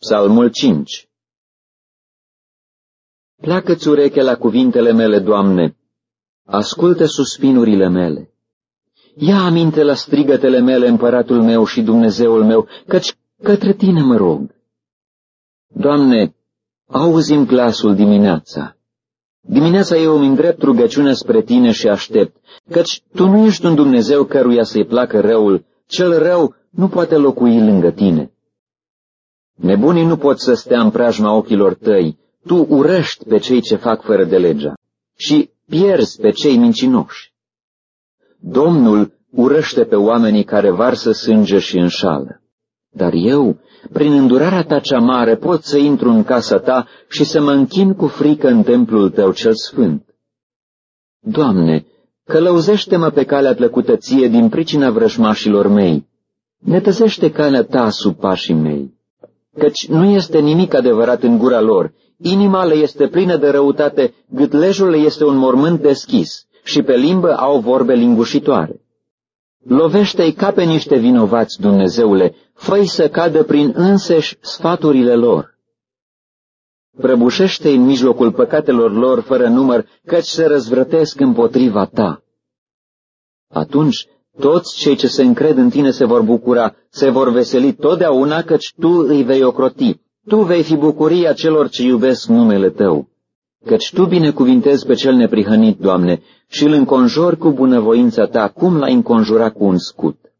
Psalmul 5. Pleacă-ți urechea la cuvintele mele, Doamne, ascultă suspinurile mele. Ia aminte la strigătele mele, Împăratul meu și Dumnezeul meu, căci către Tine mă rog. Doamne, auzi-mi glasul dimineața. Dimineața eu îmi îndrept rugăciunea spre Tine și aștept, căci Tu nu ești un Dumnezeu căruia să-i placă răul, cel rău nu poate locui lângă Tine. Nebunii nu pot să stea în preajma ochilor Tăi, Tu urăști pe cei ce fac fără de legea și pierzi pe cei mincinoși. Domnul urăște pe oamenii care varsă sânge și înșală. Dar eu, prin îndurarea Ta cea mare, pot să intru în casa Ta și să mă închin cu frică în templul Tău cel sfânt. Doamne, călăuzește-mă pe calea plăcută Ție din pricina vrăjmașilor mei. Netăzește calea Ta sub pașii mei. Căci nu este nimic adevărat în gura lor, inima le este plină de răutate, gâtlejul le este un mormânt deschis și pe limbă au vorbe lingușitoare. Lovește-i ca pe niște vinovați, Dumnezeule, fă-i să cadă prin înseși sfaturile lor. Prăbușește-i în mijlocul păcatelor lor fără număr, căci se răzvrătesc împotriva Ta. Atunci toți cei ce se încred în Tine se vor bucura, se vor veseli totdeauna, căci Tu îi vei ocroti. Tu vei fi bucuria celor ce iubesc numele Tău. Căci Tu binecuvintezi pe cel neprihănit, Doamne, și îl înconjori cu bunăvoința Ta, cum l-ai înconjurat cu un scut.